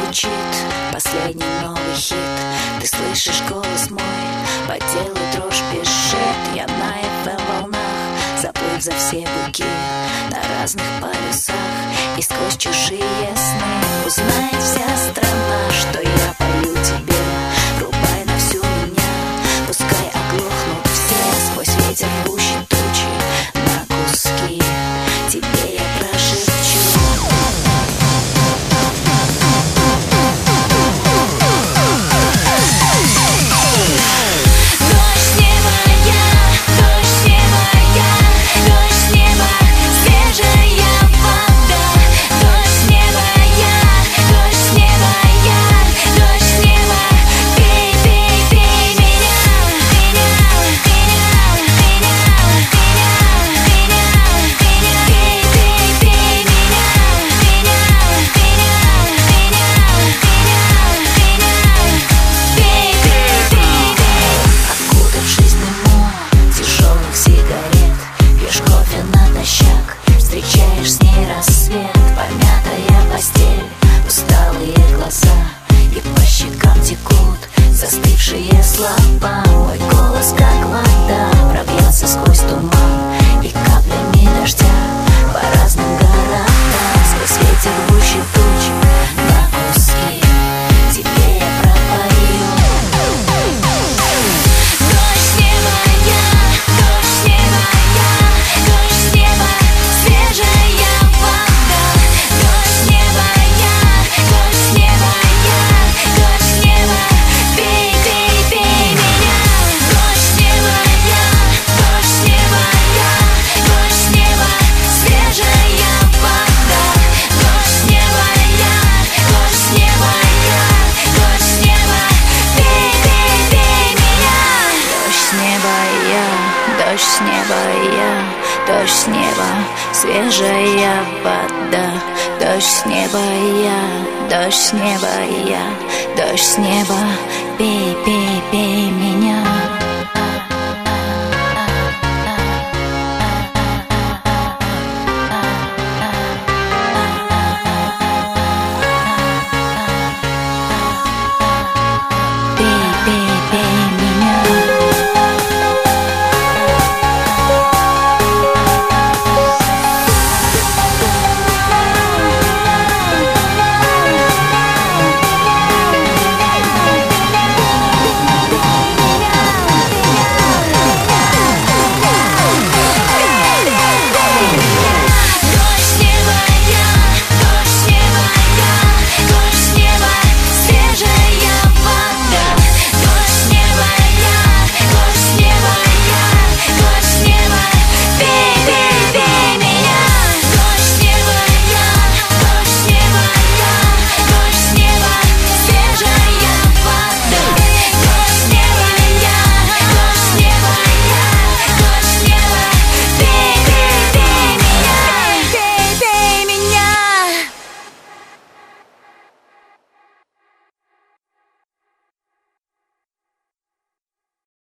звучит последний новый хит. Ты слышишь голос мой, по телу дрожь бежит. Я на FM волнах, заплыв за все буки, на разных полюсах и сквозь чужие сны. Узнает вся страна, что я пою тебе. Рубай на всю меня, пускай оглохнут все. Сквозь ветер рвущий тучи на куски тебе я прошепчу. Встречаешь с ней рассвет, помятая постель, усталые глаза, и по щекам текут застывшие слова. Мой голос, как вода, пробьется сквозь туман и каплями дождя по разным городам. Сквозь ветер рвущий тучи на куски тебе я пропою. Дождь с неба я, дождь с неба я, дождь с неба. Свежая вода, дождь с неба я, дождь с неба я, дождь с неба, пей, пей, пей меня. Дождь с неба я, дождь с неба я, дождь с неба, свежая вода, дождь с неба я, дождь с неба я, дождь с неба, пей, пей, пей меня. Дождь с неба я, дождь с неба я, дождь с неба, свежая вода, дождь с неба я, дождь с неба я, дождь с неба, пей, пей, пей меня.